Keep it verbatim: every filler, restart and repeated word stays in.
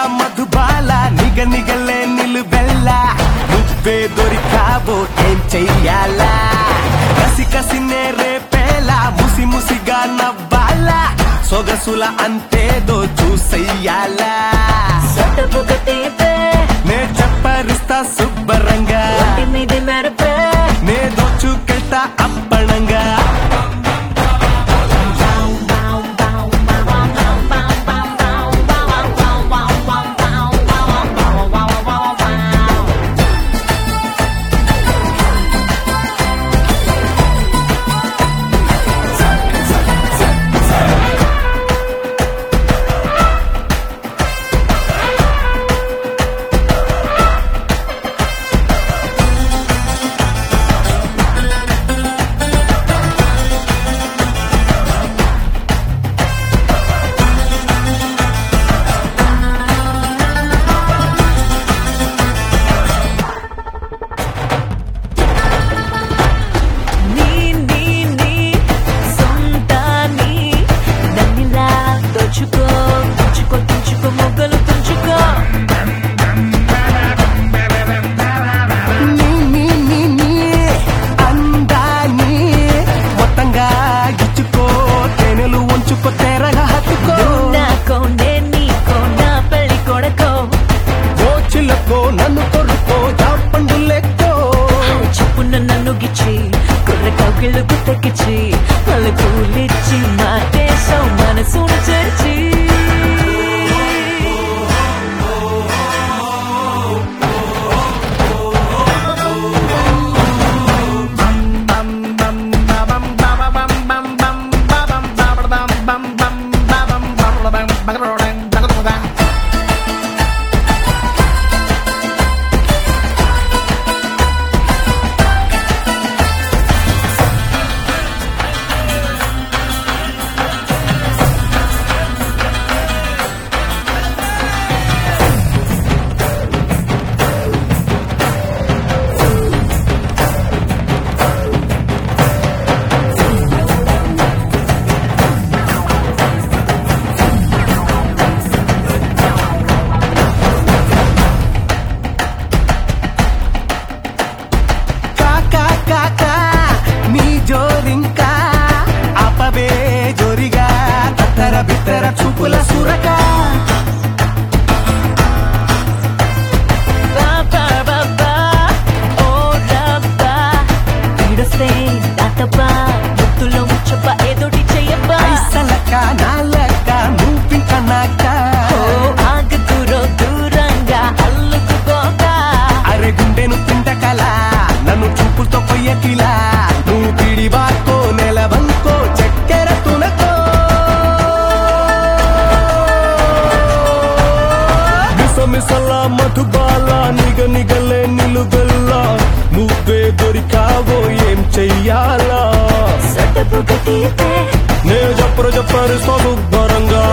మధుబాల నిగ నిగలే నిలువెల్ల నువ్వే దొరికావో ఏం చెయ్యాలా కసి కసినే రేపేలా ముసి ముసిగా నవ్వాలా సొగసుల అంతేదో చూసెయ్యాలా నే చెప్పరిస్తా శుభ్రంగా నే దోచుకెళ్తా అప్పణంగా నన్ను కొడుకో జాపండు లెక్కో చెప్పున్న నన్ను గిచ్చి కుర్ర కౌకిళ్ళు గుత్తకిచ్చి వాళ్ళు పూలిచ్చి మాటేశావు మనసును చేర్చి బిత్తర చూపుల సురక ముత్తులో ముచ్చప్ప ఏదోటి చెయ్యబ్బా సలక నాలక నువ్వింక నాక ఆగదురో దూరంగా అల్లుకుపోగా అరే గుండెను తింటకలా నన్ను చూపులతో కొయ్యకిలా నువ్వు పిడి బాకో నెలవంకో చక్కెర తునకో మిసల మధుబాల నిగ నిగలే నిలువెల్లా నువ్వే దొరికావో ఏం చెయ్యాలా సటపుగతీతే నే జప్పరు జప్పరు శుభ్రంగా